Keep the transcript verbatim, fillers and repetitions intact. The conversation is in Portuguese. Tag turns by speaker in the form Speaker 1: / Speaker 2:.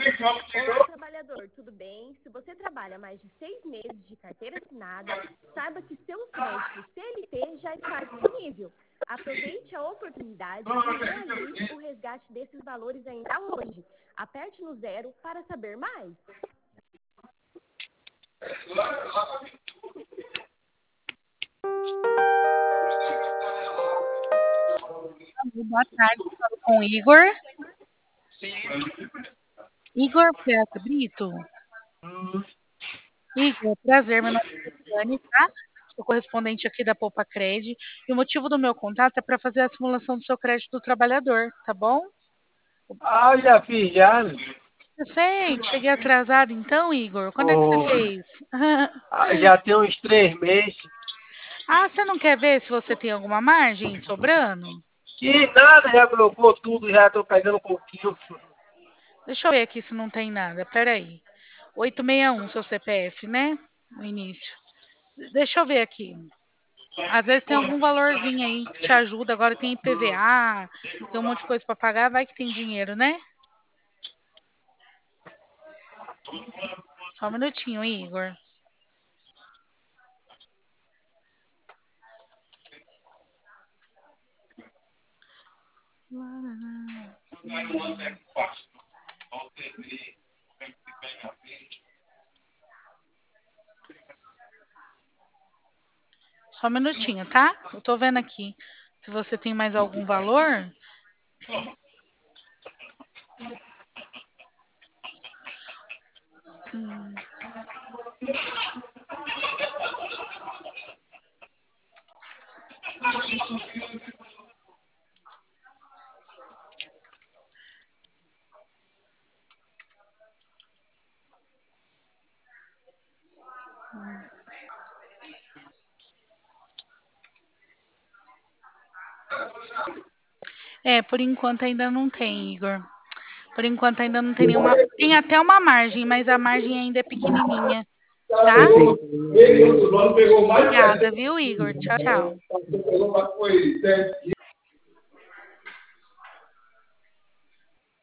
Speaker 1: Olá, trabalhador, tudo bem? Se você trabalha mais de seis meses de carteira assinada, saiba que seu crédito C L T já está disponível. Aproveite a oportunidade e realize o resgate desses valores ainda hoje. Aperte no zero para saber mais.
Speaker 2: Boa tarde, falo com o Igor. Igor Piazza Brito. Igor, prazer, meu nome é Cristiane, tá? Sou correspondente aqui da Poupa Cred. E o motivo do meu contato é para fazer a simulação do seu crédito do trabalhador, tá bom?
Speaker 3: Ah, já fiz já.
Speaker 2: Eu sei, cheguei atrasado então, Igor. Quando é que você
Speaker 3: Oh,
Speaker 2: fez?
Speaker 3: ah, já tem uns três meses.
Speaker 2: Ah, você não quer ver se você tem alguma margem sobrando?
Speaker 3: Que nada, já colocou tudo, já tô pegando um pouquinho.
Speaker 2: Deixa eu ver aqui se não tem nada. Peraí. oitocentos e sessenta e um, seu C P F, né? No início. Deixa eu ver aqui. Às vezes tem algum valorzinho aí que te ajuda. Agora tem I P V A, tem um monte de coisa para pagar. Vai que tem dinheiro, né? Só um minutinho, Igor. Só um minutinho, tá? Eu tô vendo aqui se você tem mais algum valor. Hum. É, por enquanto ainda não tem, Igor. Por enquanto ainda não tem nenhuma. Tem até uma margem, mas a margem ainda é pequenininha, tá? Obrigada, viu, Igor? Tchau, tchau.